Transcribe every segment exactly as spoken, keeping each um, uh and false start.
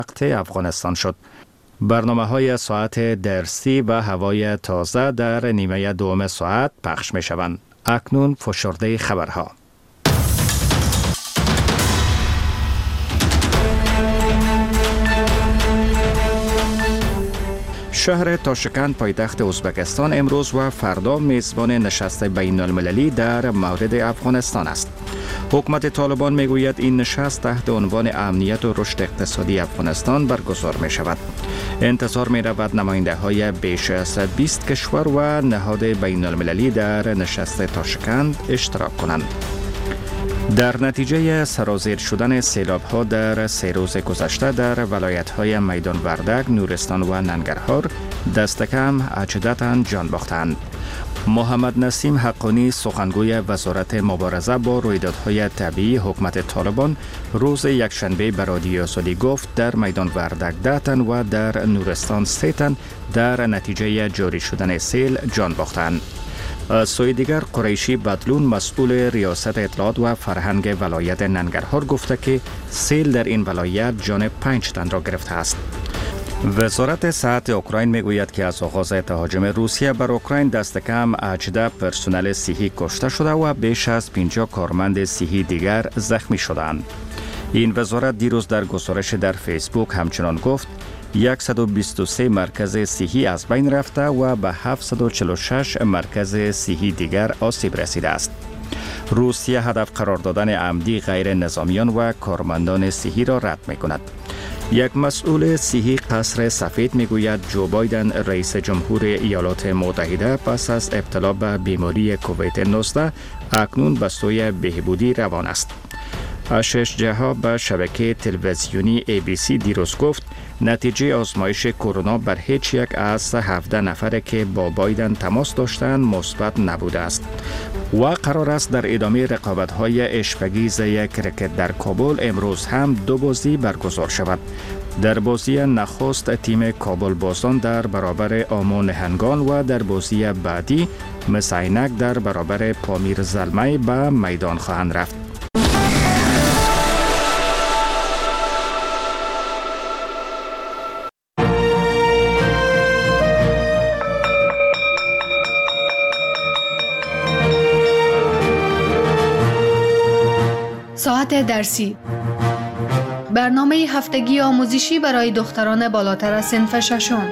وقت افغانستان شد. برنامه های ساعت درسی و هوای تازه در نیمه دوم ساعت پخش می شوند. اکنون فشرده خبرها. شهر تاشکند پایتخت ازبکستان امروز و فردا میزبان نشست بین المللی در مورد افغانستان است. حکومت طالبان میگوید این نشست تحت عنوان امنیت و رشد اقتصادی افغانستان برگزار می شود. انتظار می رود نماینده های بیش از بیست کشور و نهاد بین المللی در نشست تاشکند اشتراک کنند. در نتیجه سرازیر شدن سیلاب ها در سه روز گذشته در ولایت های میدان وردک، نورستان و ننگرهار دست کم هجده تن جان باختند. محمد نسیم حقانی سخنگوی وزارت مبارزه با رویدادهای طبیعی حکومت طالبان روز یکشنبه به رادیو آزادی گفت در میدان وردک ده تن و در نورستان سه تن در نتیجه جاری شدن سیل جان باختند. از سوی دیگر قریشی بدلون مسئول ریاست اطلاعات و فرهنگ ولایت ننگرهار گفته که سیل در این ولایت جان پنج تن را گرفته است. وزارت صحت اوکراین میگوید که از آغاز تهاجم روسیه بر اوکراین دست کم هجده پرسنل صحی کشته شده و بیش از پنجاه کارمند صحی دیگر زخمی شدند. این وزارت دیروز در گزارش در فیسبوک همچنان گفت صد و بیست و سه مرکز صحی از بین رفته و به هفتصد و چهل و شش مرکز صحی دیگر آسیب رسیده است. روسیه هدف قرار دادن عمدی غیر نظامیان و کارمندان صحی را رد می کند. یک مسئول صحی قصر سفید می گوید جو بایدن رئیس جمهور ایالات متحده پس از ابتلا به بیماری کووید نوزده اکنون به سوی بهبودی روان است. آشش جها به شبکه تلویزیونی ای بی سی دیروز گفت نتیجه آزمایش کرونا بر هیچ یک از هفده نفره که با بایدن تماس داشتند مثبت نبوده است و قرار است در ادامه رقابت‌های اشپگیز یک کرکت در کابل امروز هم دو بازی برگزار شود. در بازی نخست تیم کابل بازان در برابر آمو نهنگان و در بازی بعدی مسعینک در برابر پامیر زلمه به میدان خواهند رفت. ساعت درسی، برنامه هفتگی آموزشی برای دختران بالاتر از صنف ششم.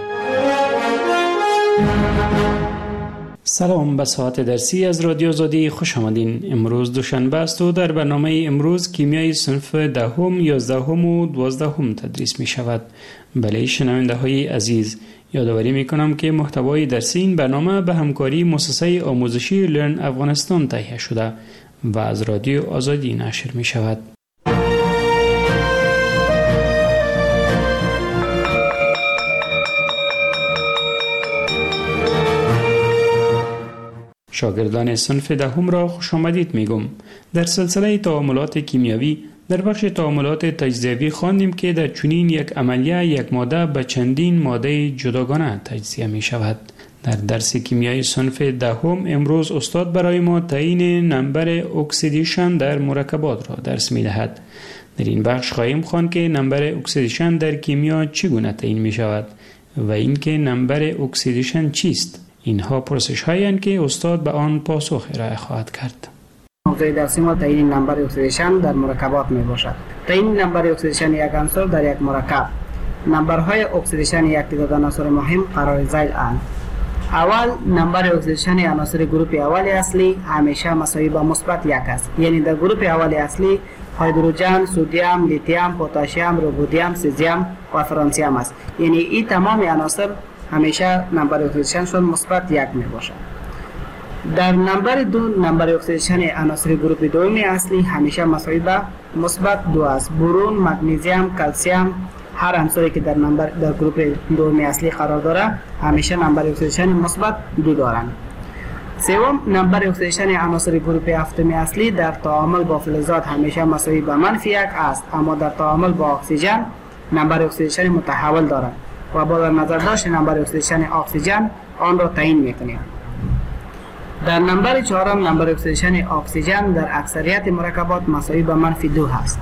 سلام، به ساعت درسی از رادیو آزادی خوش آمدین. امروز دوشنبه است و در برنامه امروز کیمیای صنف دهم، یازدهم و دوازدهم تدریس می شود. بله شنونده های عزیز، یادآوری می کنم که محتوای درسی این برنامه به همکاری مؤسسه آموزشی لرن افغانستان تهیه شده و از رادیو آزادی نشر می شود. شاگردان صنف دهم را خوش آمدید می گم. در سلسله تعاملات کیمیایی در بخش تعاملات تجزیوی خواندیم که در چنین یک عملیه یک ماده به چندین ماده جداگانه تجزیه می شود. در درس کیمیای صنف دهم امروز استاد برای ما تعیین نمبر اکسیدیشن در مرکبات را درس می دهد. در این بخش خواهیم خواند که نمبر اکسیدیشن در کیمیا چگونه تعیین می شود و اینکه نمبر اکسیدیشن چیست. اینها پرسش هایی اند که استاد به آن پاسخ ارائه خواهد کرد. موضوع درسی ما تعیین نمبر اکسیدیشن در مرکبات می باشد. تعیین نمبر اکسیدیشن یک عنصر در یک مرکب. نمبرهای اکسیدیشن یک تعداد عناصر مهم قرار ذیل اند. اول نمبر اکسیدیشن عناصر گروپ اول اصلی همیشه مساوی با مثبت یک است. یعنی در گروپ اول اصلی هیدروژن، سدیم، لیتیم، پتاسیم، رودیم، سزیم و فرانسیم است. یعنی این تمام عناصر همیشه نمبر اکسیدیشنشون مثبت یک می باشد. در نمبر دو نمبر اکسیدیشن عناصر گروپ دوم اصلی همیشه مساوی با مثبت دو است. برون، مگنیزیم، کلسیم، هر عنصری که در نمبر در گروپ دوم اصلی قرار داره همیشه نمبر اکسیدیشن مثبت دو دارند. سوم نمبر اکسیدیشن عناصر گروپ هفتم اصلی در تعامل با فلزات همیشه مساوی با منفی یک است، اما در تعامل با اکسیژن نمبر اکسیدیشن متحول دارد و با در نظر داشت نمبر اکسیدیشن اکسیژن آن را تعیین میکنیم. در نمبر چهارم نمبر اکسیدیشن اکسیژن در اکثریت مرکبات مساوی با منفی دو هست.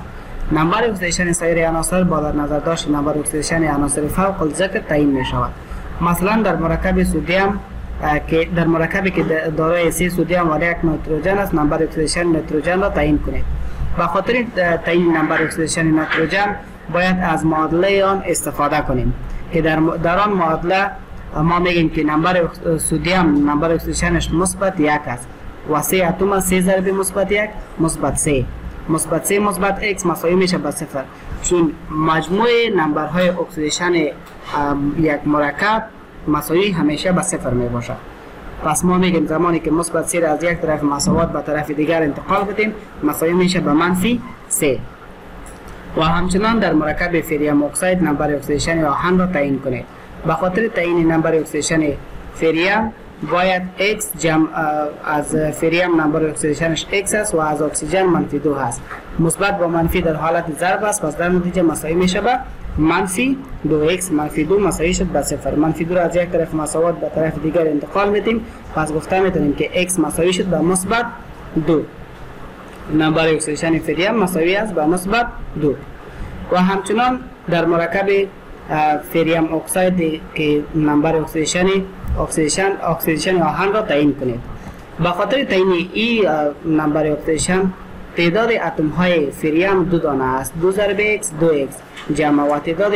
نمبر اکسیدیشن سایر عناصر با در نظر داشت نمبر اکسیدیشن عناصر فوق الذکر تعیین می شود. مثلا در مرکب سدیم که در مرکبی که دارای سه سدیم و یک نیتروژن است، نمبر اکسیدیشن نیتروژن را تعیین کنید. به خاطر تعیین نمبر اکسیدیشن نیتروژن باید از معادله آن استفاده کنیم که در در آن معادله ما میگیم که نمبر سدیم نمبر اکسیدیشنش مثبت یک است و سه اتم سه ضرب مثبت یک مثبت سه مثبت سه مثبت x مساوی میشه به صفر، چون مجموع نمبرهای اکسیدیشن یک مرکب مساوی همیشه به صفر می باشد. پس ما میگیم زمانی که مثبت سه را از یک طرف مساوات به طرف دیگر انتقال بدیم مساوی میشه به منفی سه. و همچنان در مرکب فریم اکساید نمبر اکسیدیشن آهن را تعیین کنید. به خاطر تعیین نمبر اکسیدیشن فریم باید x جمع از فریم نمبر اکسیدیشنش x است و از اکسیژن منفی دو هست. مثبت با منفی در حالت ضرب است، پس در نتیجه مساوی میشه به منفی دو x منفی دو مساوی شد به صفر. منفی دو را از یک طرف مساوات به طرف دیگر انتقال میدیم، پس گفته میتونیم که x مساوی شد به مثبت دو. نمبر اکسیدیشن فریم مساوی است به مثبت دو. و همچنان در مرکب فریم اکساید که نمبر اکسیدیشن اکسیدیشن اکسیدیشن آهن را تعیین کنید. به خاطر تعیین این نمبر اکسیدیشن تعداد اتم های فریم دو دانه است، دو ضرب x دو x جمع و تعداد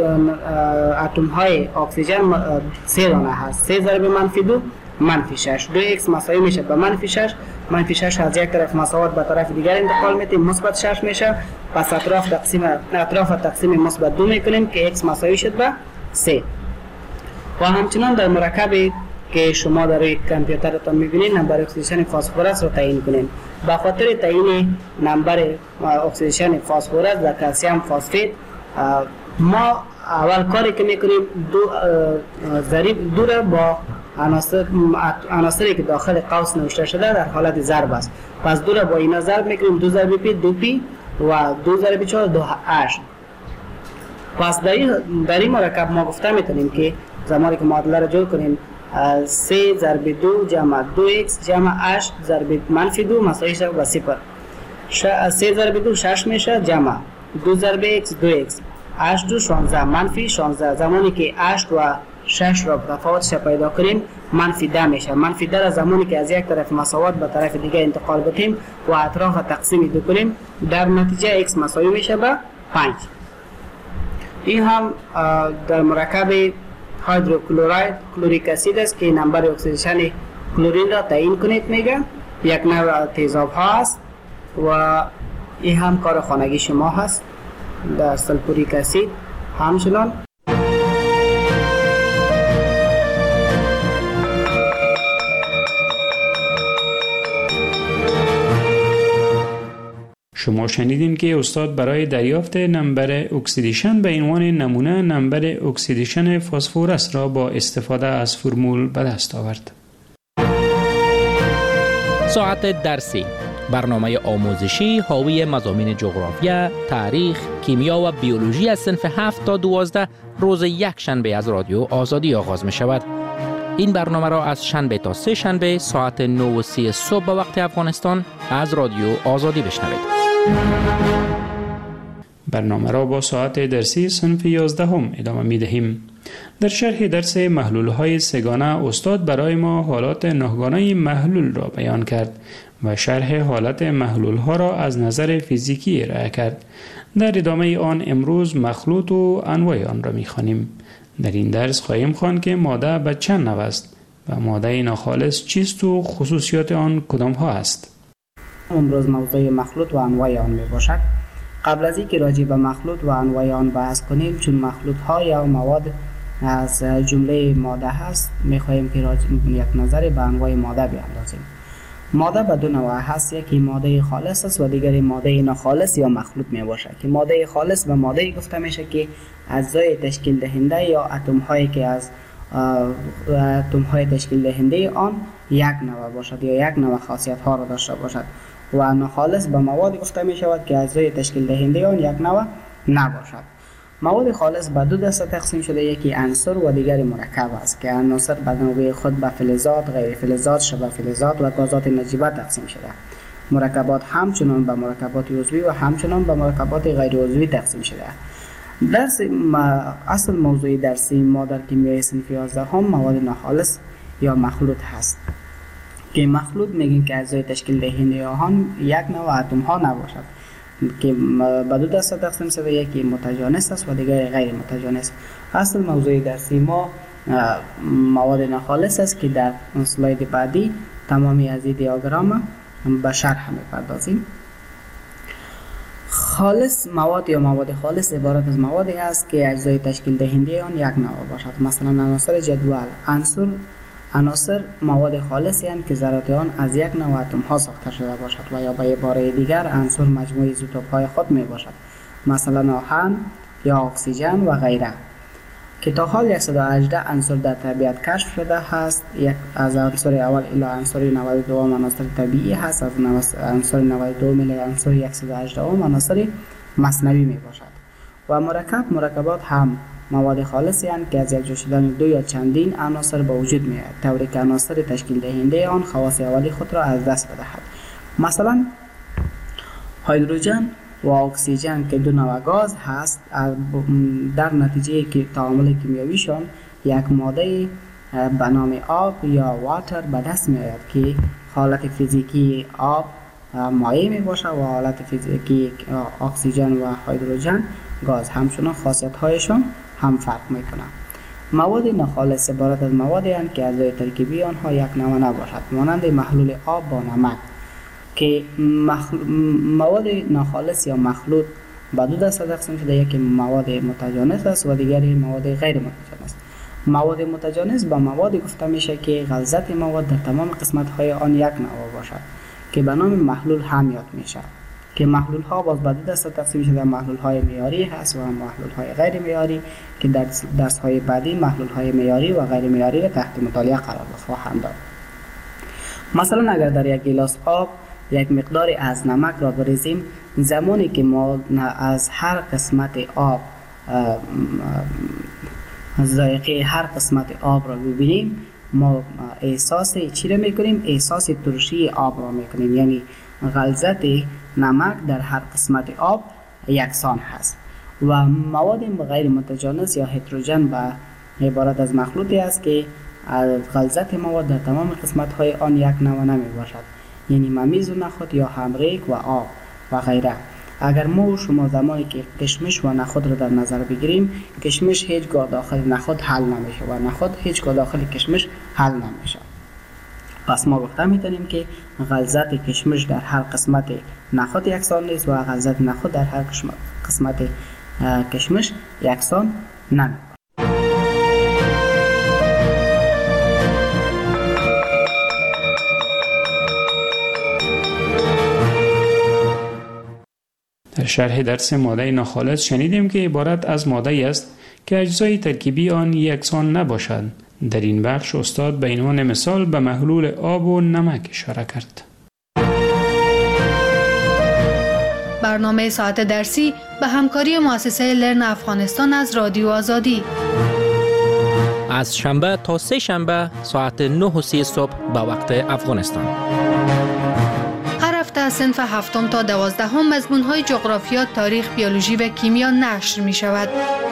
اتم های اکسیژن سه دانه هست، سه ضرب منفی دو منفی شش. دو x مساوی میشه به منفی شش، منفی شش از یک طرف مساوات به طرف دیگر انتقال میدیم مثبت شش میشه، پس اطراف تقسیم اطراف تقسیم مثبت دو میکنیم که x مساوی شد به سه. و همچنان در مرکبی که شما در روی کامپیوترتان میبینید نمبر اکسیدیشن فسفرس رو تعیین کنید. به خاطر تعیین نمبر اکسیدیشن فسفرس در کلسیم فسفید ما اول کاری که میکنیم دو ضریب دو را با عناصر عناصری که داخل قوس نوشته شده در حالت ضرب است، پس دو را با اینا ضرب میکنیم، دو ضرب پی دو پی و دو ضرب چهار دو اش. پس در این در این مرکب ما گفته میتونیم که زمانی که معادله را جور کنیم سه ضرب دو جمع دو x جمع اش ضرب منفی دو مساوی شد به صفر. سه ضرب دو شش میشه جمع دو ضرب x دو x اش دو شانزده منفی شانزده. زمانی که اش و شش را تفاوتش پیدا کنیم منفی ده میشه. منفی ده را زمانی که از یک طرف مساوات به طرف دیگه انتقال بدیم و اطراف تقسیم دو کنیم در نتیجه x مساوی میشه به پنج. این هم در مرکب هیدروکلوراید کلوریک اسید است که نمبر اکسیدیشن کلورین را تعیین کنید میگه. یک نوع تیزاب ها است و این هم کار خانگی شما هست در سلفوریک اسید. همچنان شما شنیدین که استاد برای دریافت نمبر اکسیدیشن به عنوان نمونه نمبر اکسیدیشن فسفرس را با استفاده از فرمول به دست آورد. ساعت درسی، برنامه آموزشی حاوی مضامین جغرافیا، تاریخ، کیمیا و بیولوژی از صنف هفت تا دوازده روز یک شنبه از رادیو آزادی آغاز می شود. این برنامه را از شنبه تا سه شنبه ساعت نه و سی صبح به وقت افغانستان از رادیو آزادی بشنوید. برنامه را با ساعت درسی صنف یازده هم ادامه می دهیم. در شرح درس محلول های سگانه استاد برای ما حالات نهگانه محلول را بیان کرد و شرح حالت محلول ها را از نظر فیزیکی ارائه کرد. در ادامه آن امروز مخلوط و انواع آن را می خوانیم. در این درس خواهیم خواند که ماده به چند نوع است و ماده ناخالص چیست و خصوصیات آن کدام ها است. امروز موضوع مخلوط و انواع آن می باشد. قبل از اینکه راجع به مخلوط و انواع آن بحث کنیم، چون مخلوط ها یا مواد از جمله ماده هست، می خواهیم که راجع یک نظر به انواع ماده بیاندازیم. ماده به دو نوع هست، یکی ماده خالص است و دیگری ماده ناخالص یا مخلوط می باشد. که ماده خالص به ماده گفته میشه که اجزای تشکیل دهنده یا اتم هایی که از اتم های تشکیل دهنده آن یک نوع باشد یا یک نوع خاصیت ها را داشته باشد. و ناخالص به مواد گفته می شود که اجزای تشکیل دهنده آن یک نوع نباشد. مواد خالص به دو دسته تقسیم شده، یکی عنصر و دیگری مرکب است که عناصر به نوبه خود به فلزات، غیر فلزات، شبه فلزات و گازات نجیبه تقسیم شده. مرکبات همچنان به مرکبات عضوی و همچنان به مرکبات غیر عضوی تقسیم شده. درس اصل موضوع درسی ما در کیمیای صنف یازده هم مواد ناخالص یا مخلوط هست که مخلوط میگیم که اجزای تشکیل دهنده آن یک نوع اتم ها نباشد که به دو دسته تقسیم شده، یکی متجانس است و دیگر غیر متجانس. اصل موضوع درسی ما مواد ناخالص است که در اسلاید بعدی تمامی از این دیاگرام به شرح می‌پردازیم. خالص مواد یا مواد خالص عبارت از موادی است که اجزای تشکیل دهنده آن یک نوع باشد. مثلا عناصر جدول عناصر عناصر مواد خالصی هستند که ذرات آن از یک نوع اتم ها ساخته شده باشد و یا به عباره دیگر عناصر مجموعه ایزوتوپ های خود می باشد، مثلا آهن یا اکسیژن و غیره، که تا حال صد و هجده عنصر در طبیعت کشف شده است. یک از عناصر اول الی عنصر نود و دو عناصر طبیعی هست، از عنصر نود و دو الی عنصر صد و هجده عناصر مصنوعی می باشد. و مرکب مرکبات هم مواد خالصی هستند که از یک جا شدن دو یا چندین عناصر به وجود می آید، طوری که عناصر تشکیل دهنده آن خواص اولی خود را از دست بدهد. مثلا هیدروژن و اکسیژن که دو نوع گاز هست، در نتیجه که تعامل کیمیاییشان یک ماده به نام آب یا واتر به دست می آید که حالت فیزیکی آب مایع می باشد و حالت فیزیکی اکسیژن و هیدروژن گاز. همچنان خاصیت هایشان هم فرق می کنند. مواد ناخالص عبارت از موادی هستند که اجزای ترکیبی آنها یک نوع نباشد، مانند محلول آب با نمک، که مخل... مواد ناخالص یا مخلوط به دو دسته تقسیم شده، یکی مواد متجانس است و دیگری مواد غیر متجانس. مواد متجانس به موادی گفته میشه که غلظت مواد در تمام قسمت های آن یک نوع باشد که به نام محلول هم یاد میشه، که محلول ها باز به دو دسته تقسیم شده، محلول های معیاری هست و محلول های غیر معیاری که در درس های بعدی محلول های معیاری و غیر معیاری را تحت مطالعه قرار خواهند داد. مثلا اگر در یک گیلاس آب یک مقدار از نمک را بریزیم، زمانی که ما از هر قسمت آب ذائقه هر قسمت آب را ببینیم، ما احساس چی را میکنیم؟ احساس ترشی آب را میکنیم، یعنی غلظت نمک در هر قسمت آب یکسان هست. و مواد غیر متجانس یا هتروژن به عبارت از مخلوطی است که غلظت مواد در تمام قسمت های آن یک نوع نمی باشد، یعنی ممیز و نخود یا همریک و آب و غیره. اگر ما و شما زمانی که کشمش و نخود را در نظر بگیریم، کشمش هیچگاه داخل نخود حل نمیشه و نخود هیچگاه داخل کشمش حل نمیشه. پس ما گفته میتونیم که غلظت کشمش در هر قسمت نخود یکسان نیست و غلظت نخود در هر قسمت کشمش یکسان نمی. در شرح درس ماده ناخالص شنیدیم که عبارت از ماده است که اجزای ترکیبی آن یکسان نباشد. در این بخش استاد به عنوان مثال به محلول آب و نمک اشاره کرد. برنامه ساعت درسی به همکاری مؤسسه لرن افغانستان از رادیو آزادی. از شنبه تا سه شنبه ساعت نه و سی صبح به وقت افغانستان. هر هفته از صنف هفتم تا دوازدهم مضمون‌های جغرافیا، تاریخ، بیولوژی و کیمیا نشر می شود.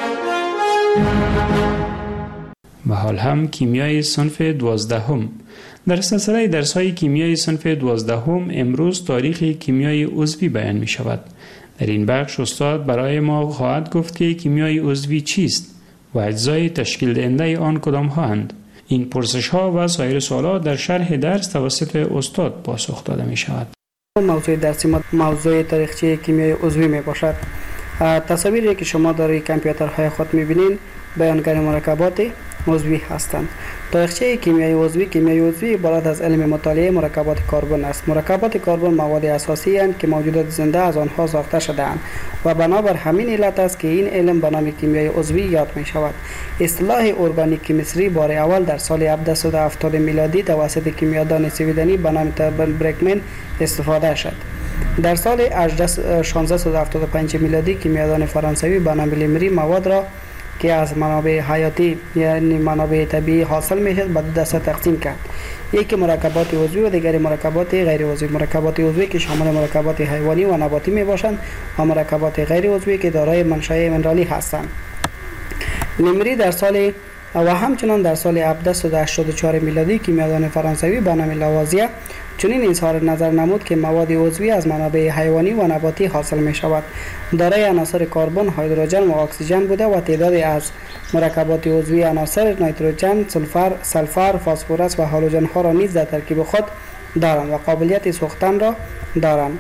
و حال هم کیمیای صنف دوازدهم. در سلسله درس‌های کیمیای صنف دوازدهم امروز تاریخ کیمیای عضوی بیان می شود. در این بخش استاد برای ما خواهد گفت که کیمیای عضوی چیست و اجزای تشکیل دهنده آن کدام هستند. این پرسش ها و سایر سوالات در شرح درس توسط استاد پاسخ داده می شود. موضوع درسی ما موضوع تاریخچه کیمیای عضوی می باشد. تصاویری که شما در کامپیوترهای خود می بینید بیانگر مرکبات عضوی هستند. تاریخچه کیمیای عضوی کیمیای عضوی عبارت از علم مطالعه مرکبات کربن است. مرکبات کربن مواد اساسی اند که موجودات زنده از آنها ساخته شده‌اند و بنابر همین علت است که این علم به نام کیمیای عضوی یاد می شود. اصطلاح ارگانیک کیمستری بار اول در سال هفتصد و هفتاد میلادی توسط کیمیادان سویدنی به نام تربن برکمن استفاده شد. در سال شانزده هفتاد و پنج میلادی کیمیادان فرانسوی به نام لیمری مواد را که از منابع حیاتی یعنی منابع طبیعی حاصل میشه به دو دسته تقسیم کرد. یکی مرکبات عضوی و دیگری مرکبات غیر عضوی. مرکبات عضوی که شامل مرکبات حیوانی و نباتی می باشند و مرکبات غیر عضوی که دارای منشأ منرالی هستند. لیمری در سال و همچنان در سال هفتصد و هشتاد و چهار میلادی کیمیادان فرانسوی به نام لاوازیه چنین اظهار نظر نمود که مواد عضوی از منابع حیوانی و نباتی حاصل می شود. دارای عناصر کربن، هیدروژن و اکسیژن بوده و تعدادی از مرکبات عضوی عناصر نیتروژن، سولفر، سلفر، فسفرس و هالوژن ها را نیز در ترکیب خود دارند و قابلیت سوختن را دارند.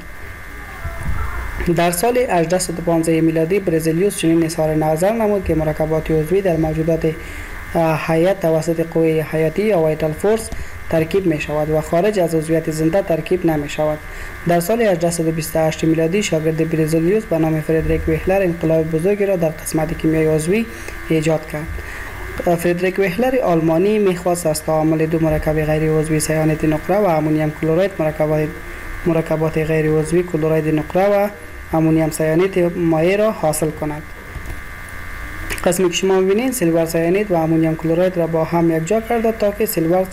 در سال هجده و پانزده میلادی برزیلیوس چنین اظهار نظر نمود که مرکبات عضوی در موجودات حیات توسط قوه حیاتی یا وایتال فورس ترکیب می شود و خارج از عضویت زنده ترکیب نمی شود. در سال هجده و بیست و هشت میلادی شاگرد برزیلیوس به نام فردریک ویهلر انقلاب بزرگی را در قسمت کیمیای عضوی ایجاد کرد. فردریک ویهلر آلمانی می‌خواست از تعامل دو مرکب غیر عضوی سیانت نقره و امونیم کلراید مرکبات مرکبات غیر عضوی کلراید نقره و امونیم سیانت مایع را حاصل کند. قسمی که شما می‌بینید سیلور سیانید و امونیم کلراید را با هم یکجا کرده تا که سیلور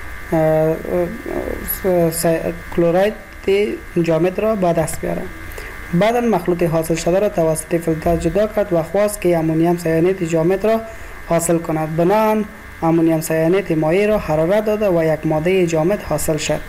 کلراید جامد را به دست بیاره. بعدا مخلوط حاصل شده را توسط فیلتر جدا کرد و خواست که امونیم سیانید جامد را حاصل کند. بنابراین امونیم سیانید مایع را حرارت داده و یک ماده جامد حاصل شد.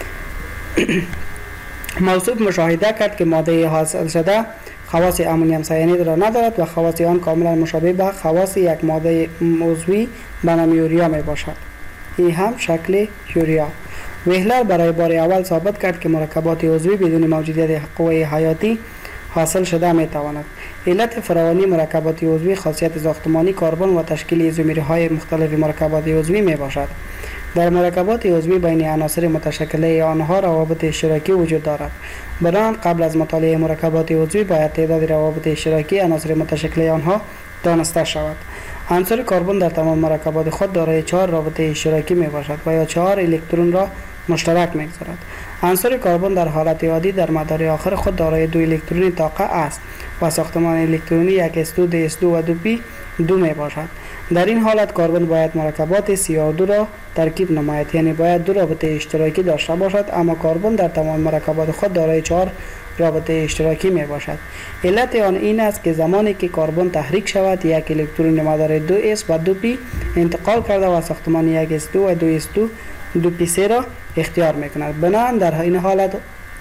موصوف مشاهده کرد که ماده حاصل شده خواص امونیم سیانید را ندارد و خواص آن کاملا مشابه به خواص یک ماده عضوی به نام یوریا می باشد. این هم شکل یوریا. ویهلر برای بار اول ثابت کرد که مرکبات عضوی بدون موجودیت قوه حیاتی حاصل شده می تواند. علت فراوانی مرکبات عضوی خاصیت ساختمانی کربن و تشکیل ایزومرهای مختلف مرکبات عضوی می باشد. در مرکبات عضوی بین عناصر متشکله آنها روابط اشتراکی وجود دارد. بنابراین قبل از مطالعه مرکبات عضوی باید تعداد روابط اشتراکی عناصر متشکله آنها دانسته شود. عنصر کربن در تمام مرکبات خود دارای چهار رابطه اشتراکی می باشد و یا چهار الکترون را مشترک می‌گذارد. عنصر کربن در حالت عادی در مدار آخر خود دارای دو الکترونی طاقه است و ساختمان الکترونی یک اس دو، دی اس دو و دو پی دو می باشد. در این حالت کربن باید مرکبات سی آر دو را ترکیب نماید، یعنی باید دو رابطه اشتراکی داشته باشد، اما کربن در تمام مرکبات خود دارای چهار رابطه اشتراکی می باشد. علت آن این است که زمانی که کربن تحریک شود یک الکترون مدار دو اس و دو پی انتقال کرده و ساختمان یک اس دو و دو اس دو دو پی سه را اختیار می کند. بنابراین در این حالت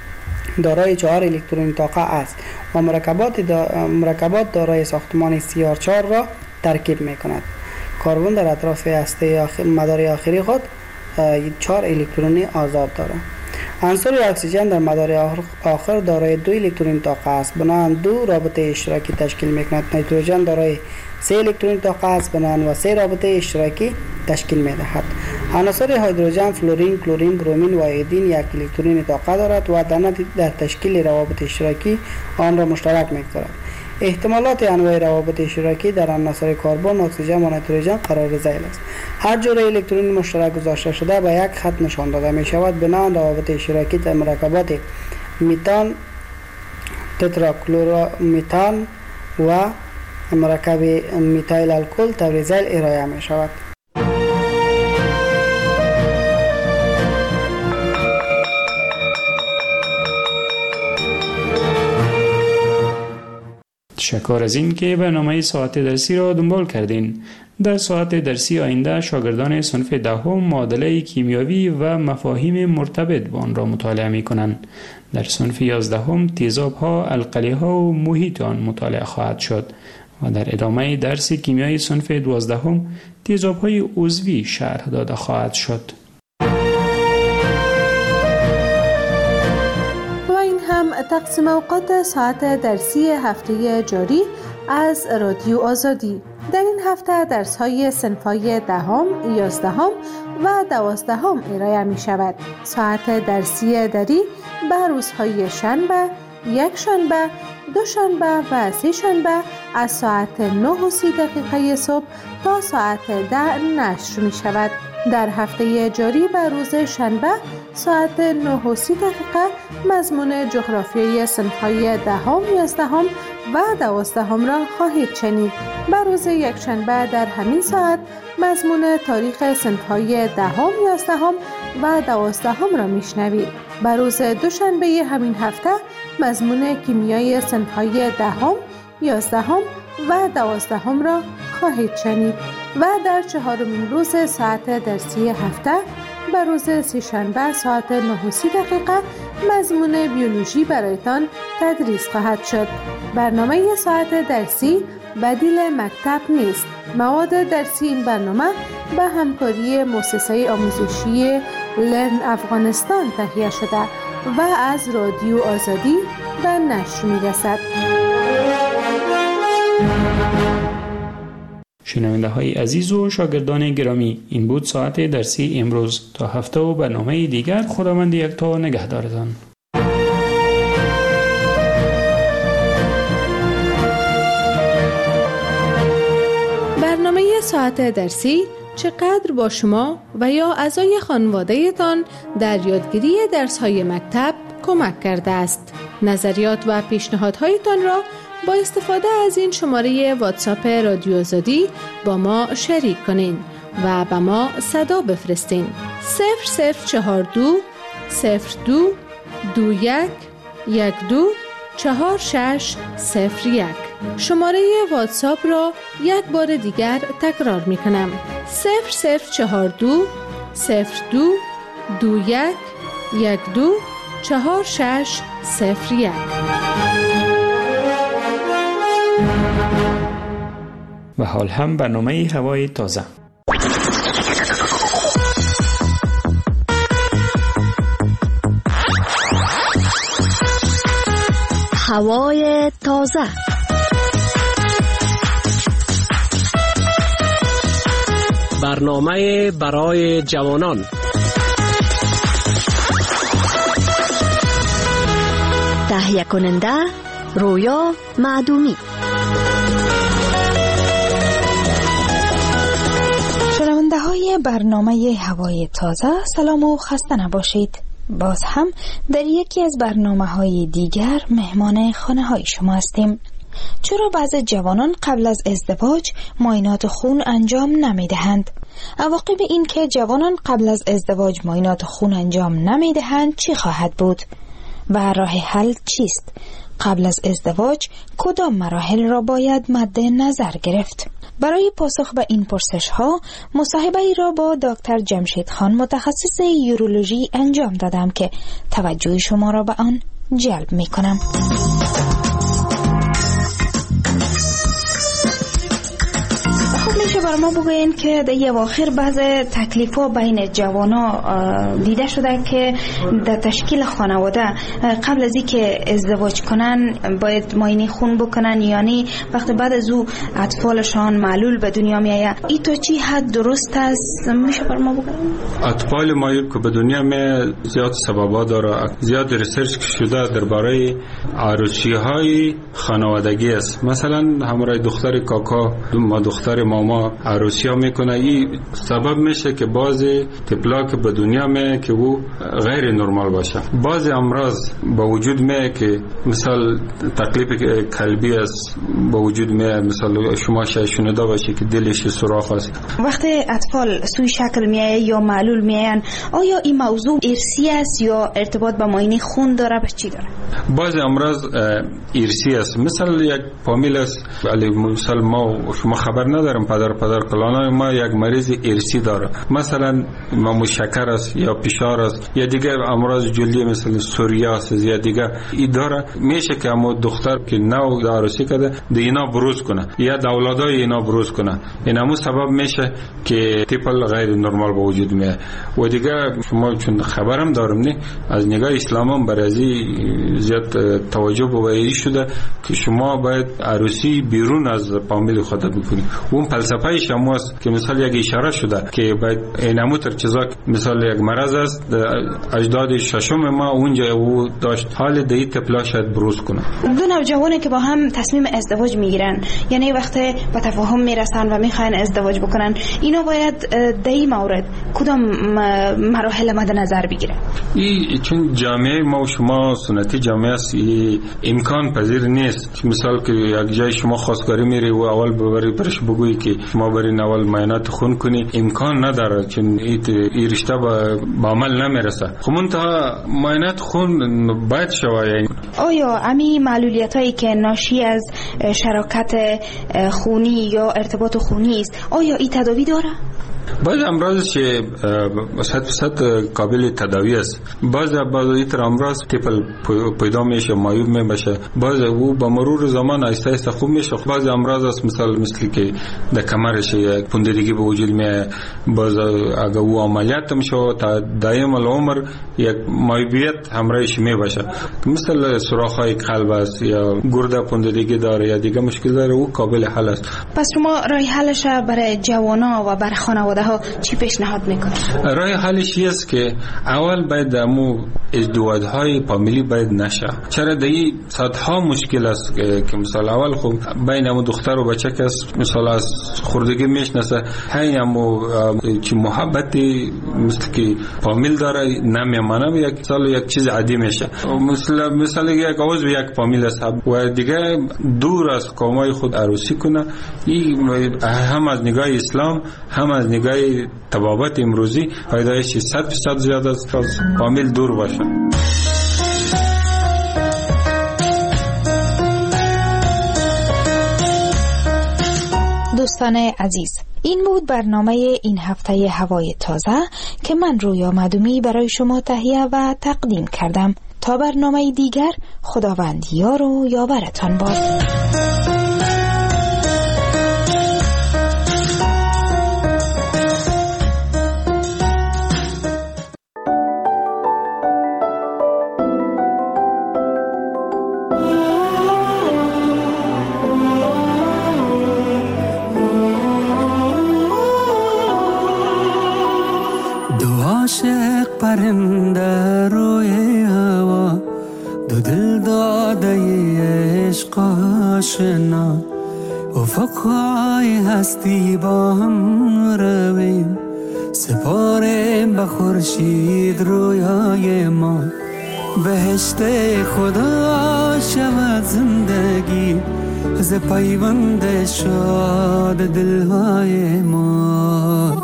دارای چهار الکترون طاقه است و مرکبات دا مرکبات دارای ساختمان سی آر چهار را ترکیب می کند. کربن در اطراف هسته آخر مدار آخری خود چهار الکترونی آزاد دارد. عنصر اکسیژن در مدار آخر دارای دو الکترون طاقه است، بنابراین دو رابطه اشتراکی تشکیل می کند. نیتروژن دارای سه الکترون طاقه است، بنابراین و سه رابطه اشتراکی تشکیل می دهد. عناصر هیدروژن، فلورین، کلورین، برومین و ایودین یک الکترون طاقه دارد و در تشکیل روابط اشتراکی آن را مشترک می گذارد. احتمالات انواع روابط اشتراکی در عناصر کربن، اکسیژن و نیتروژن قرار ذیل است. هر جور الکترون مشترک گذاشته شده به یک خط نشان داده می شود. بنابراین روابط اشتراکی در مرکبات میتان، تتراکلورمیتان و مرکب میتایل الکل طور ذیل ارائه می شود. تشکر از این که برنامه ساعت درسی را دنبال کردین. در ساعت درسی آینده شاگردان صنف دهم معادله کیمیاوی و مفاهیم مرتبط با آن را مطالعه می کنند. در صنف یازدهم تیزاب ها، القلی ها و محیط آن مطالعه خواهد شد و در ادامه درس کیمیای صنف دوازدهم تیزاب های عضوی شرح داده خواهد شد. تقسیم اوقات ساعت درسی هفته جاری از رادیو آزادی. در این هفته درس‌های صنف‌های دهم، یازدهم و دوازدهم ارائه می شود. ساعت درسی دری به روزهای شنبه، یک شنبه، دو شنبه و سه شنبه از ساعت نه و سی دقیقه صبح تا ساعت ده نشر می شود. در هفته جاری به روز شنبه ساعت نه و سی دقیقه مضمون جغرافیای صنف‌های دهم، یازدهم و دوازدهم را خواهید شنید. بر روز یکشنبه در همین ساعت مضمون تاریخ صنف‌های دهم، یازدهم و دوازدهم را میشنوید. بر روز دوشنبه همین هفته مضمون کیمیای صنف‌های دهم، یازدهم و دوازدهم را خواهید شنید و در چهارمین روز ساعت درسی هفته بر روز سه‌شنبه ساعت نه و سی دقیقه مضمون بیولوژی برایتان تدریس خواهد شد. برنامه ساعت درسی بدیل مکتب نیست. مواد درسی این برنامه به همکاری مؤسسه آموزشی لرن افغانستان تهیه شده و از رادیو آزادی به نشر می‌رسد. شنونده های عزیز و شاگردان گرامی، این بود ساعت درسی امروز. تا هفته و برنامه دیگر خداوند یکتا نگهدارتان. برنامه ساعت درسی چقدر با شما و یا اعضای خانواده تان در یادگیری درس‌های مکتب کمک کرده است؟ نظریات و پیشنهادهایتان را با استفاده از این شماره واتساپ رادیو آزادی با ما شریک کنین و به ما صدا بفرستین. صفر صفر چهار دو صفر دو دو یک یک دو چهار شش صفر یک. شماره واتساپ را یک بار دیگر تکرار می کنم. صفر صفر چهار دو صفر دو دو یک یک دو چهار شش صفر یک. و حال هم برنامه هوای تازه. هوای تازه. برنامه برای جوانان. تهیه کننده رویا معدومی. شنونده های برنامه هوای تازه، سلام و خسته نباشید. باز هم در یکی از برنامه های دیگر مهمان خانه های شما هستیم. چرا بعضی جوانان قبل از ازدواج معاینات خون انجام نمی دهند؟ عواقب این که جوانان قبل از ازدواج معاینات خون انجام نمی دهند چی خواهد بود؟ و راه حل چیست؟ قبل از ازدواج کدام مراحل را باید مد نظر گرفت؟ برای پاسخ به این پرسش ها مصاحبه ای را با دکتر جمشید خان متخصص یورولوژی انجام دادم که توجه شما را به آن جلب می کنم. میشه بر ما بگوین که در یه واخر بعض تکلیف‌ها بین جوانا دیده شده که در تشکیل خانواده قبل از اینکه ازدواج کنن باید معاینه خون بکنن، یعنی وقتی بعد از او اطفالشان معلول به دنیا میآید. این تا چی حد درست است؟ میشه بر ما بگوین؟ اطفال معلول که به دنیا می زیاد سببا داره، زیاد ریسرچ شده درباره عروسی‌های خانوادگی است. مثلا همراه دختر کاکا ما دختر ماما عروسی ها میکنه، این سبب میشه که بعضی طفلا که به دنیا میه که او غیر نرمال باشه. بعضی امراض با وجود میه که مثال تکلیف قلبی است با وجود میه، مثال شما شاید شنیده باشه که دلش سوراخ است. وقتی اطفال سوی شکل میایه یا معلول میاین، آیا این موضوع ارثی است یا ارتباط با معاینه خون داره؟ به چی داره؟ بعضی امراض ارثی است، مثل یک فامیل است، ولی مثال ما شما خبر ندارم پدر پدر کلانای ما یک مریض ارثی داره، مثلا ما شکر است یا فشار است یا دیگه امراض جلدی مثل سوریاس یا دیگه ای داره. میشه که امو دختر که نو عروسی کرده د اینا بروز کنه یا د اولادای اینا بروز کنه، این همون سبب میشه که طفل غیر نرمال به وجود میاد. و دیگه شما چون خبرم دارم نه از نگاه اسلام هم برازی زیاد توجه به این شده که شما باید عروسی بیرون از فامیل خودت بکنید. اون فلسفه فلسفه شماست که مثال یک اشاره شده که باید اینمو تر چیزا مثال یک مرض است اجداد ششم ما اونجا او داشت حال دی تپلا شاید بروز کنه. دو نوجوانی که با هم تصمیم ازدواج میگیرن یعنی وقتی به تفاهم میرسن و میخواین ازدواج بکنن اینا باید در این مورد کدام مراحل مد نظر بگیره؟ این چون جامعه ما و شما سنتی جامعه است امکان پذیر نیست مثال که یک جای شما خواستگاری میری و اول ببری برش بگویی که شما برین اول معاینات خون کنی امکان نداره چون این رشته به عمل نمیرسه. خب منتها معاینات خون باید شوه. یعنی آیا امی معلولیت هایی که ناشی از شراکت خونی یا ارتباط خونی است آیا این تداوی داره؟ بعض امراض که صد درصد قابل تداوی است بعض بعض ایتر امراض تیپل پیدا میشه معیوب میشه بعض او با مرور زمان آهسته آهسته خوب میشه. بعض امراض است مثال مثل که در کمرش یک پوندگی به وجود میاد بعض اگه او عملیات میشه تا دائم العمر یک معیوبیت همراهش میباشه مثل سوراخ‌های قلب است یا گرده پوندگی داره یا دیگه مشکل داره او قابل حل است. پس شما راه حلش برای جوانا و برای خانواده ها چی پیشنهاد میکنه؟ راه حلش است که اول باید امو ازدواج‌های فامیلی باید نشه. چرا دی صدها مشکل است که مثلا اول خب بین امو دختر و بچه که مثلا از خوردگی میشناسه هی امو چی محبتی مثل که فامیل داره نمیمانه یک سال یک چیز عادی میشه مثلا مثلا یک عضو یک فامیل است و دیگه دور از قومای خود عروسی کنه. این هم از نگاه اسلام هم از نگاه طبابت امروزی فایدهش صد درصد زیاد است که از فامیل دور باشه. دوستان عزیز این بود برنامه این هفته هوای تازه که من رویا معدومی برای شما تهیه و تقدیم کردم. تا برنامه دیگر خداوند یار و یاورتان باد. عاشق پرنده روی هوا دو دل داده عشق آشنا افقهای هستی با هم رویم سپاریم به خورشید رویای ما بهشت خدا شود زندگی ز پیوند شاد دلهای ما.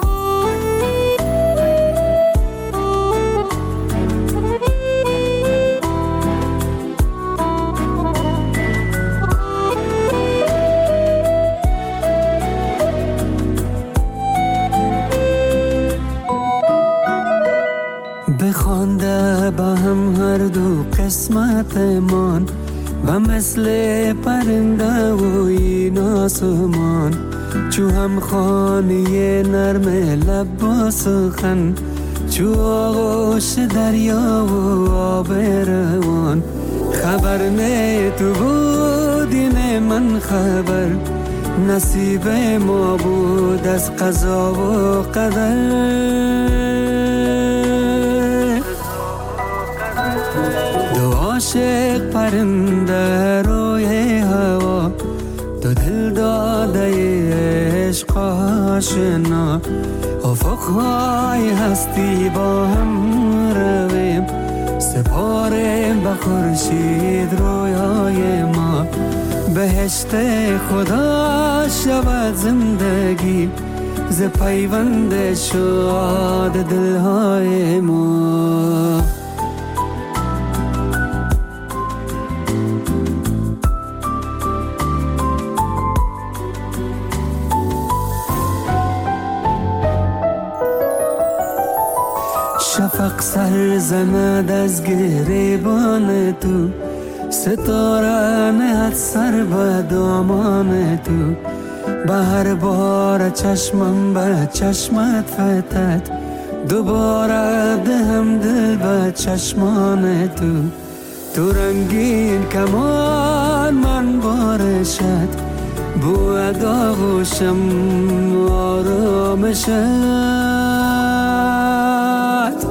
بخوانده با هم هر دو قسمت من و مثل پرنده و این آسمان چو هم خانه نرم لب با سخن چو آغوش دریا و آب روان خبر نه تو بودی نه من خبر نصیب ما بود از قضا و قدر عاشق پرنده روی هوا دو دل داده عشق آشنا افقهای هستی با هم رویم سپاریم به خورشید رویای ما بهشت خدا شود زندگی ز پیوند شاد دلهای ما. شفق سر زند از گریبان تو ستاره نهد سر به دامان تو به هر بار چشمم به چشمت فتد دوباره دهم دل به چشمان تو تو رنگین کمان من بارشت بو داغوشم آرامشت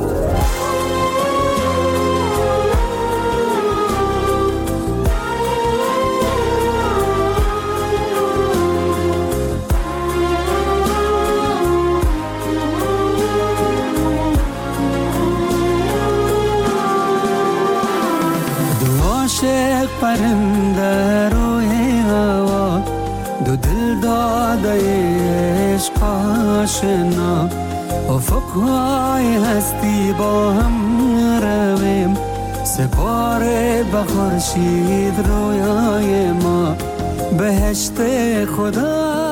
عاشق پرنده روی هوا دو دل داده عشق آشنا افقهای هستی با هم رویم سپاره به خورشید رویای ما بهشت خدا